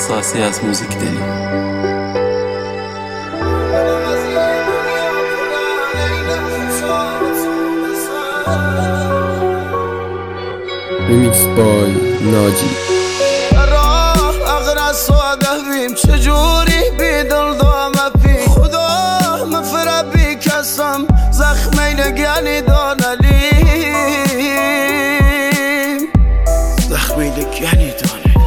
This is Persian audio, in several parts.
احساسی از موزیک داریم. ریمیکس بای ناجی. راه اغرا ساده بیم چجوری بی دل دامه پی خدا مفره بی کسم زخمی نگانی دانلیم زخمی نگانی دانلیم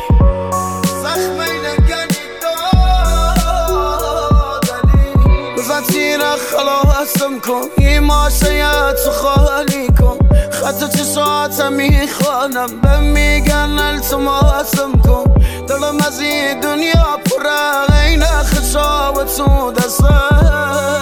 بفتیر خلاصم کن این ماشیت خالی کن خط چشاتم میخوانم به میگن التماسم کن دلم از این دنیا پره این خشاوت و دستم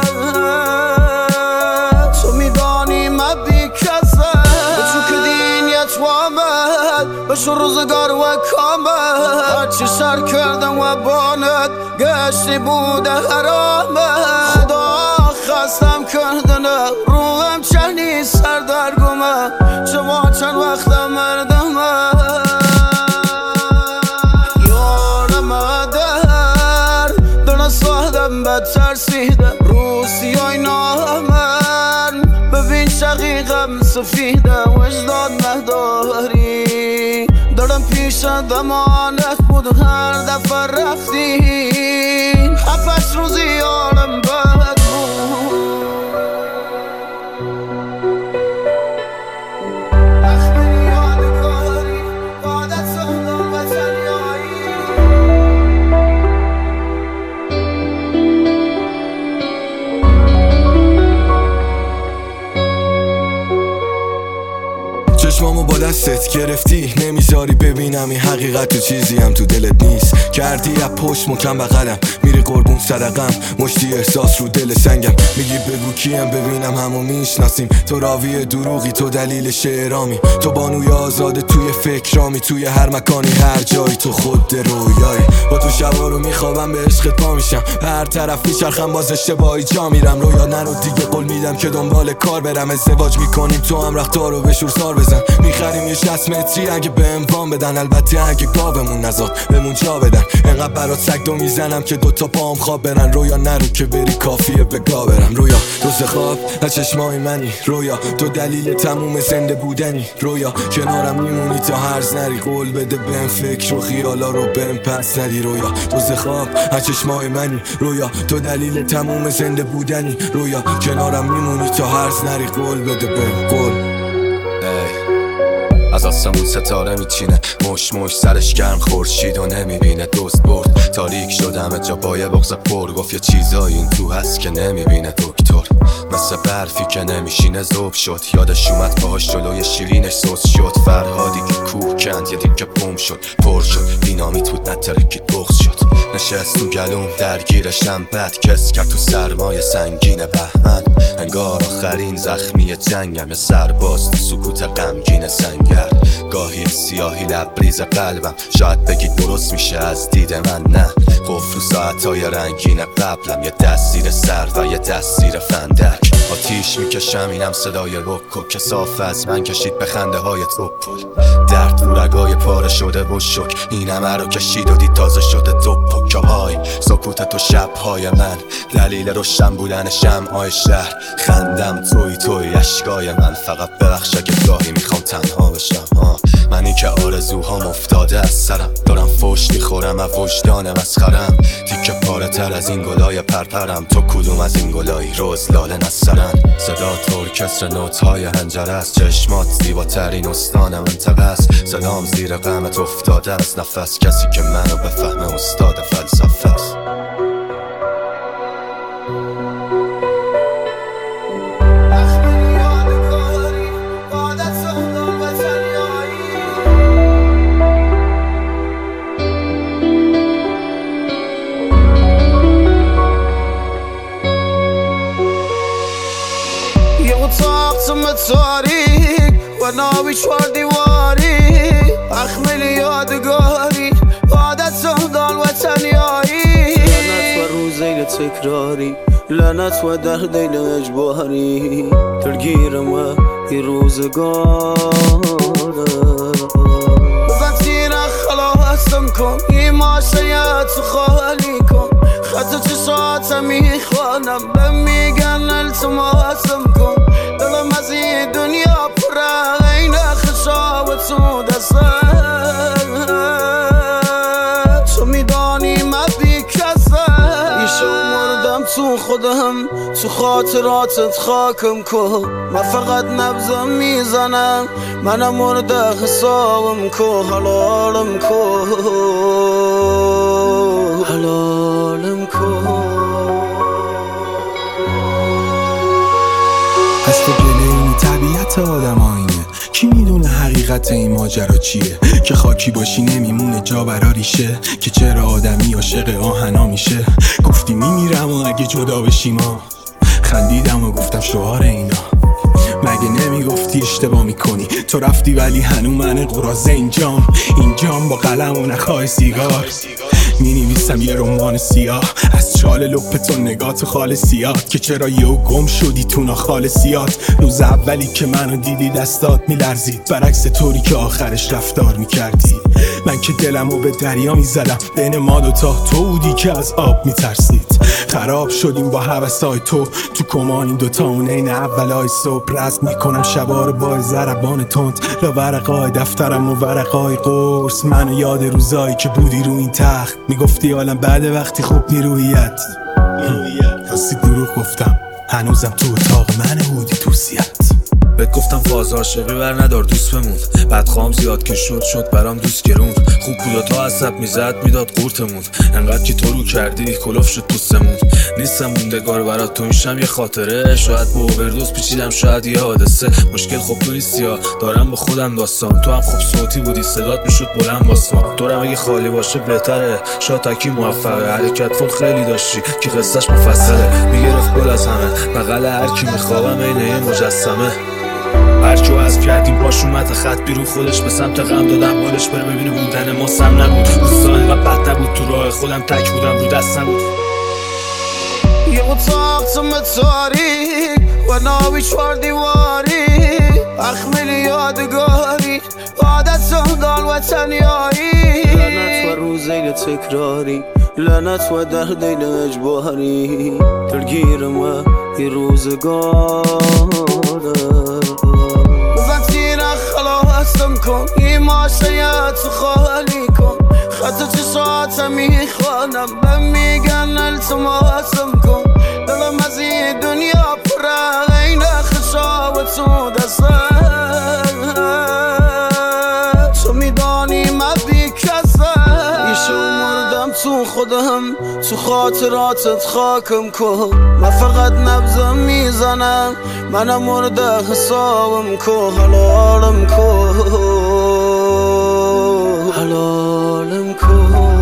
تو میدانی من بی کسه به تو که دینیت وامد بشو روزگار و کامد هرچی سر کردم و بانت گشتی بوده حرامت خدا خستم کردنه روحم چنی سردرگمه شما چند وقتم مردمه یارم در دونه سادم بد ترسیده روسیای نامن ببین شقیقم سفیده وجدان نداری دارم پیش دمانت بود هر دفعه رفتی هفتش روزی آلم بد چشمامو با دستت گرفتی نمیذاری ببینم این حقیقت تو چیزی هم تو دلت نیست کردی از پشت مکم بغلم میری قربون صدقم مشتی احساس رو دل سنگم میگی بگو کیم ببینم همو میشناسیم تو راوی دروغی تو دلیل شعرامی تو بانوی آزاده توی فکرامی توی هر مکانی هر جایی تو خود رویایی با تو شبا رو میخوابم به عشقت پا میشم هر طرف میچرخم باز اشتباهی جا میرم رویا نرو دیگه قول میدم که دنبال کار برم ازدواج میکنیم تو هم رختار رو به شور سار بزن میخریم یه 60 متری اگه به اموان بدن البته اگه گاومون نزاد بهمون جا بدن انقدر برات سگدو میزنم که دوتا پام خواب برن رویا نرو که بری کافیه به گا برم رویا تو خواب از چشمای منی رویا تو دلیل تموم زنده بودنی رویا کنارم میمونی تا هرز نری قول بده بهم فکر و خیالا رو بهم پس ندی رویا تو خواب از چشمای منی رویا تو دلیل تموم زنده بودنی رویا کنارم میمونی تا هرز نری قول بده بهم قول از آسمون ستاره میچینه مش سرش گرم خورشید و نمیبینه دوست برد تاریک شدم جا پای بغض پر گفت یه چیزایی این تو هست که نمیبینه دکتر مثل برفی که نمیشینه ذوب شد یادش اومد باهاش جلوی شیرینش سوس شد فرهادی که کوه کند یه دیگه پوم شد پر شد بینامیت بود نترکید بغض شد نشست تو گلوم درگیرشم بد کس کرد تو سرمایه سنگین بهمن انگار آخرین زخمی جنگم یه سرباز تو سکوت غمگین سنگر گاهی سیاهی لبریز قلبم شاید بگید درست میشه از دید من نه قفل رو ساعتهای رنگین قبلم یه دست زیر سر و یه دست زیر فندک آتیش میکشم اینم صدای رکو که صاف از من کشید به خنده های توپل درد رو رگای پاره شده و شک این همه رو کشید و دید تازه شده دوپکه های سکوت تو شبهای من دلیل روشن بودن شمعای شهر خندم توی اشکای من فقط ببخش اگه گاهی میخوام تنها بشم منی که آرزوهام افتاده از سرم دارم فوش میخورم از وجدان مسخرم تیکه پاره تر از این گلای پرپرم تو کدوم از این گلایی روز لاله نسترن صدا ارکستر نوت‌های هنجره است چشمات زیباترین استان منطقه است صدام زیر غمت افتاده از نفس کسی که منو بفهمه استاد فلسفه است تاریک و ناوی 4 دیواری اخمل یادگاری عادت دال و تنیایی لعنت و روزین تکراری لعنت و دردین اجباری ترگیرم و این روزگاره بفتیر خلاصم کن این ماشیه تو خالی کن خط چشاتم میخوانم به میگن التماسم کن دلم از این دنیا پره این خشاب تو دستم تو میدانی من بی کسم ایشو مردم تو خودم تو خاطراتت خاکم کن من فقط نبزم میزنم منم مرده حسابم کن حلالم کن حلالم کن از تو گله این طبیعت آدم آینه کی میدونه حقیقت این ماجرا چیه که خاکی باشی نمیمونه جا برا ریشه که چرا آدمی عاشق آهنا میشه گفتی میمیرم و اگه جدا بشیم ما خندیدم و گفتم شعار اینا مگه نمیگفتی اشتباه میکنی تو رفتی ولی هنو من قراضه اینجام با قلم و نخواه سیگار مینویسم یه رمان سیاه از چال لپ تو نگات خالصیات که چرا یهو گم شدی تو ناخالصیات روز اولی که منو دیدی دستات میلرزید برعکس طوری که آخرش رفتار میکردی من که دلمو به دریا میزدم بین ما دوتا تو بودی که از آب میترسید خراب شدیم با هوسای تو کمان این دوتا اون این اولای صبح رزم میکنم شبار با ضربان تند لا ورقای دفترم و ورقای قرص منو یاد روزایی که بودی رو این تخت میگفتی حالم بعد وقتی خوب نیرویت راستی دروغ گفتم هنوزم تو اتاق من بودی توصیت بهت گفتم فاز عاشقی بر ندار دوست بموند بدخوام زیاد که شد برام دوست گروند خوب بود تا عصب میزد میداد قورتمون انقدر که تو رو کردی کلوف شد پوستمون نیستم موندگار برات تو اینشم یه خاطره شاید با اووردوز پیچیدم شاید یه حادثه مشکل خب تو نیستی ها دارم با خودم داستان تو هم خوب صوتی بودی صدات میشد بلند واسمان تو هم اگه خالی باشه بهتره شاید تکی موفقه حرکت فول خیلی داشتی که قصهش مفصله میگرفت گل از همه بغل هر کی میخوابم عین یه مجسمه هرکیو از کردیم باش اومد خط بیرون خودش به سمت غم دادم بالش بره ببینه بودن ما سم نبود روزا اینقدر بد نبود تو راه خودم تک بودم رو دست نبود یه اتاق تم تاریک و ناوی چوار دیواری اخملی یادگاری عادت دال و تنیایی لعنت و روزه تکراری لعنت و درد اجباری دلگیرم و یه روزگاره خلاصم کن این ماشیت تو خالی کن خط چشاتم میخوانم به میگن التماسم کن دلم از این دنیا پره این خشاب تو دستم تو میدانی من بی کسم ایشو مردم تو خودم تو خاطراتت خاکم کن من فقط نبزم میزنم منم مرده حسابم کن حلالم کن حلالم کن